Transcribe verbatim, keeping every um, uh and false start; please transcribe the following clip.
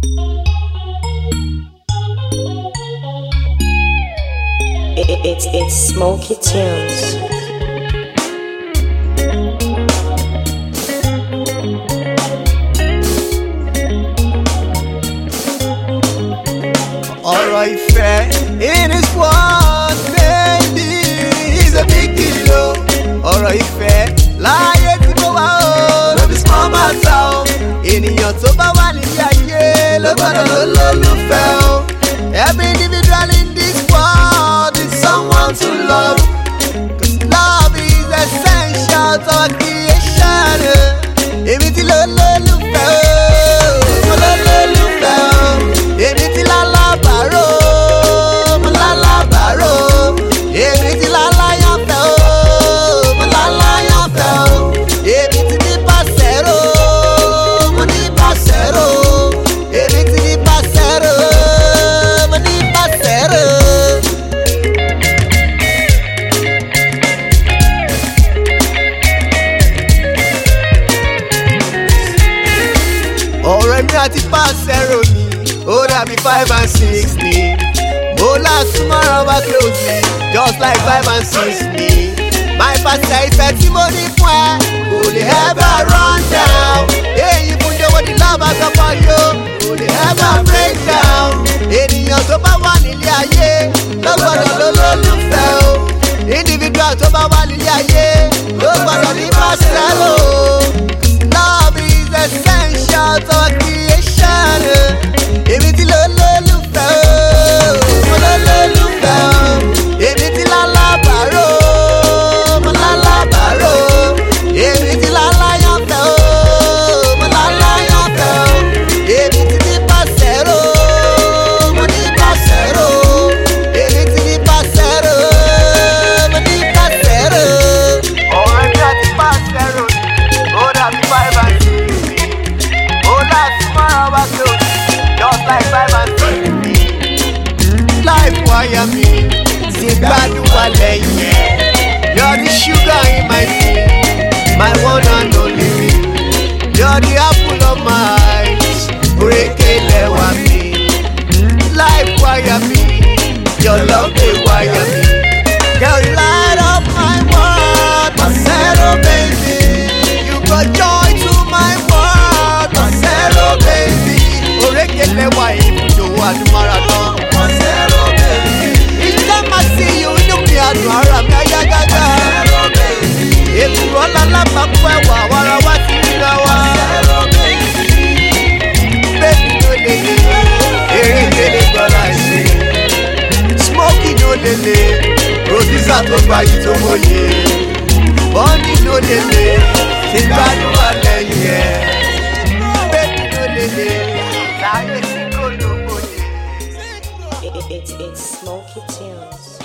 It, it, it's it's Smoky Tunes. Ọ̀rọ̀ ìfẹ́ in this world baby is a big deal o. Ọ̀rọ̀ ìfẹ́ láyé tí mo wá o no be small matter o. Ènìyàn tó bá wà nílé ayé ló gbọ́dọ̀ ló lólùfẹ́ o. Every individual in this world is someone to love. Cause love is essential to our creation. Èmi ti ló lólùfẹ́ o. Mo ló lólùfẹ́ o. Èmi ti lálábàárò. Mo lálábàárò. Èmi ti láláyànfẹ́ o. Mo láláyànfẹ́ o. Èmi ti ní pàṣẹ́rò. Mo ní pàṣẹ́rò. Èmi ti ní pàṣẹ́rò. Mo ní pàṣẹ́rò. Ọ̀rẹ́ mi àti pàṣẹ́rò mi ó dàbí five and six ni. Mo lásùmọ́ra wa closely just like five and six ni. My pàṣẹ ìfẹ́ tí mo ní fún ẹ kò lè ever run down. Èyí fún jọ̀wọ́ ní love àtọ́pọ̀ yóò kò lè ever break down. Ènìyàn tó bá wà nílé ayé ló gbọ́dọ̀ ló lólùfẹ́ o. Individual tó bá wà nílé ayé ló gbọ́dọ̀ ní pàṣẹ́rò. Love is essential to our creation. Èmi ti ló lólùfẹ́ o. Mo ló lólùfẹ́ o. Èmi ti lálábàárò. Mo lálábàárò. Èmi ti láláyànfẹ́ o. Mo láláyànfẹ́ o. Èmi ti ní pàṣẹ́rò. Mo ní pàṣẹ́rò. Èmi ti ní pàṣẹ́rò. Mo ní pàṣẹ́rò. Ọ̀rẹ́ mi àti pàṣẹ́rò ni ó dàbí five and six ni. Ó lásùmọ́ra wa close just like five and six ni. Life wire mi ti gbádùn wa lẹ́yìn ẹ̀. You're the sugar in my tea, my one and only me. You're the apple of my eyes, òrékè lẹ́wà mi. Life wire mi, your love dey wire me. Girl, you light up my world, Marcelo baby. You brought joy to my world, Marcelo baby. Òrékè lẹ́wà ibùdó àdúmọ̀ràn náà, Marcelo baby. Each time I see you, inú mi àdùn ara mi á yá gágá. Marcelo baby. Èkùrọ́ lálábàápọ̀ ẹ̀wà wàrà wá ti ríra wa. Marcelo baby. Baby no lele, eré kele gbọ́dọ̀ ṣe. Smoky no lele, producer tó gbayì tó mọ̀ye. Bọ́ọ̀nì no lele, ti gbádùn wà lẹ́yìn ẹ̀. Baby no lele, láyé sí kò ló mọ̀ye. It, it, it's it's Smoky Tunes.